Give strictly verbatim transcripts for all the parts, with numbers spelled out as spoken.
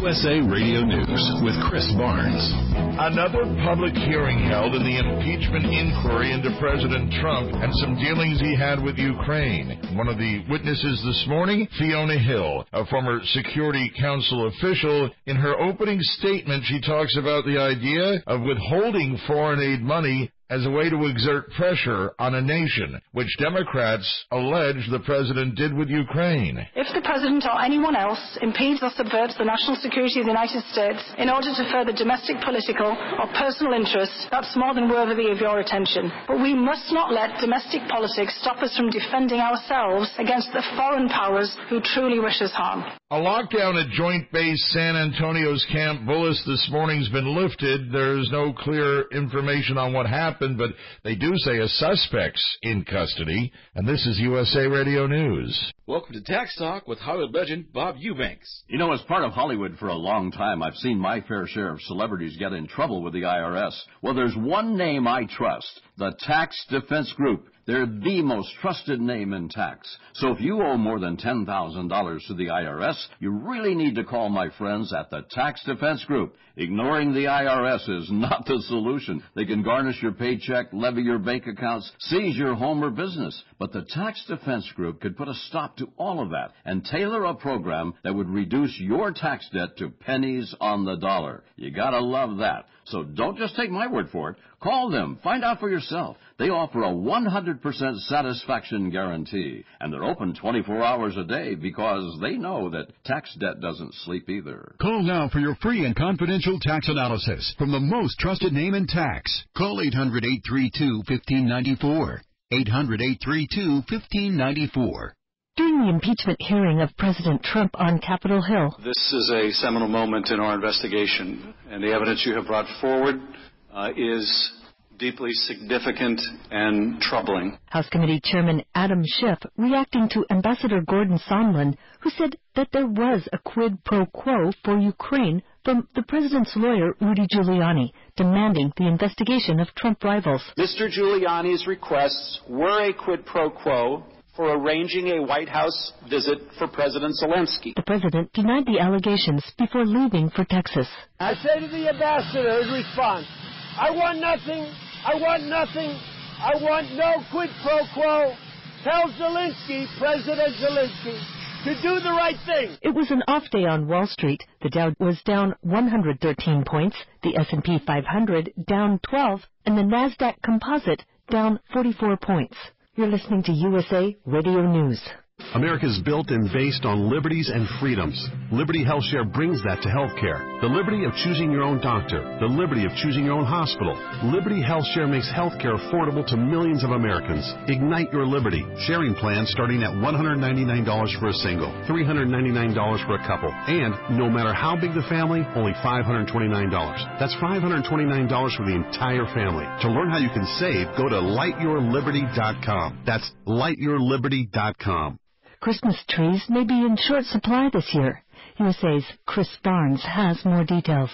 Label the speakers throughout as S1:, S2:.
S1: U S A Radio News with Chris Barnes.
S2: Another public hearing held in the impeachment inquiry into President Trump and some dealings he had with Ukraine. One of the witnesses this morning, Fiona Hill, a former Security Council official. In her opening statement, she talks about the idea of withholding foreign aid money as a way to exert pressure on a nation, which Democrats allege the president did with Ukraine.
S3: If the president or anyone else impedes or subverts the national security of the United States in order to further domestic, political, or personal interests, that's more than worthy of your attention. But we must not let domestic politics stop us from defending ourselves against the foreign powers who truly wish us harm.
S2: A lockdown at Joint Base San Antonio's Camp Bullis this morning's been lifted. There's no clear information on what happened, but they do say a suspect's in custody. And this is U S A Radio News.
S4: Welcome to Tax Talk with Hollywood legend Bob Eubanks.
S5: You know, as part of Hollywood for a long time, I've seen my fair share of celebrities get in trouble with the I R S. Well, there's one name I trust, the Tax Defense Group. They're the most trusted name in tax. So if you owe more than ten thousand dollars to the I R S, you really need to call my friends at the Tax Defense Group. Ignoring the I R S is not the solution. They can garnish your paycheck, levy your bank accounts, seize your home or business. But the Tax Defense Group could put a stop to all of that and tailor a program that would reduce your tax debt to pennies on the dollar. You gotta love that. So don't just take my word for it. Call them. Find out for yourself. They offer a one hundred percent satisfaction guarantee, and they're open twenty-four hours a day because they know that tax debt doesn't sleep either.
S1: Call now for your free and confidential tax analysis from the most trusted name in tax. Call eight hundred, eight three two, one five nine four. eight hundred, eight three two, one five nine four.
S6: During the impeachment hearing of President Trump on Capitol Hill.
S7: This is a seminal moment in our investigation, and the evidence you have brought forward uh, is deeply significant and troubling.
S6: House Committee Chairman Adam Schiff reacting to Ambassador Gordon Sondland, who said that there was a quid pro quo for Ukraine from the president's lawyer, Rudy Giuliani, demanding the investigation of Trump rivals.
S8: Mister Giuliani's requests were a quid pro quo for arranging a White House visit for President Zelensky.
S6: The president denied the allegations before leaving for Texas.
S9: I say to the ambassador in response, I want nothing, I want nothing, I want no quid pro quo. Tell Zelensky, President Zelensky, to do the right thing.
S6: It was an off day on Wall Street. The Dow was down one hundred thirteen points, the S and P five hundred down twelve, and the NASDAQ Composite down forty-four points. You're listening to U S A Radio News.
S10: America's built and based on liberties and freedoms. Liberty HealthShare brings that to healthcare. The liberty of choosing your own doctor. The liberty of choosing your own hospital. Liberty HealthShare makes healthcare affordable to millions of Americans. Ignite your liberty. Sharing plans starting at one hundred ninety-nine dollars for a single, three hundred ninety-nine dollars for a couple, and no matter how big the family, only five hundred twenty-nine dollars. That's five hundred twenty-nine dollars for the entire family. To learn how you can save, go to light your liberty dot com. That's light your liberty dot com.
S6: Christmas trees may be in short supply this year. U S A's Chris Barnes has more details.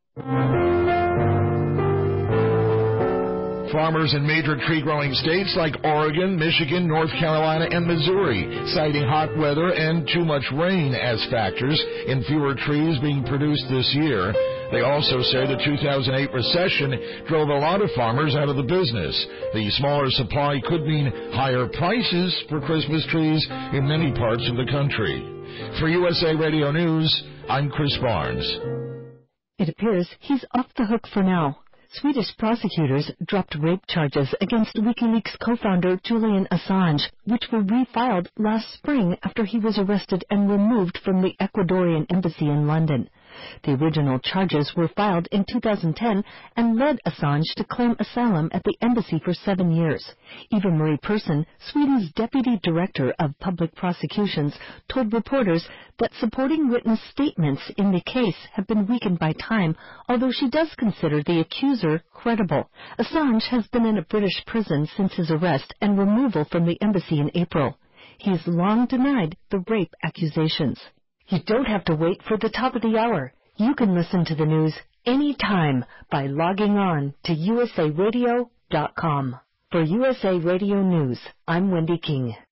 S2: Farmers in major tree-growing states like Oregon, Michigan, North Carolina, and Missouri citing hot weather and too much rain as factors in fewer trees being produced this year. They also say the two thousand eight recession drove a lot of farmers out of the business. The smaller supply could mean higher prices for Christmas trees in many parts of the country. For U S A Radio News, I'm Chris Barnes.
S6: It appears he's off the hook for now. Swedish prosecutors dropped rape charges against WikiLeaks co-founder Julian Assange, which were refiled last spring after he was arrested and removed from the Ecuadorian embassy in London. The original charges were filed in two thousand ten and led Assange to claim asylum at the embassy for seven years. Eva Marie Persson, Sweden's deputy director of public prosecutions, told reporters that supporting witness statements in the case have been weakened by time, although she does consider the accuser credible. Assange has been in a British prison since his arrest and removal from the embassy in April. He has long denied the rape accusations. You don't have to wait for the top of the hour. You can listen to the news anytime by logging on to U S A radio dot com. For U S A Radio News, I'm Wendy King.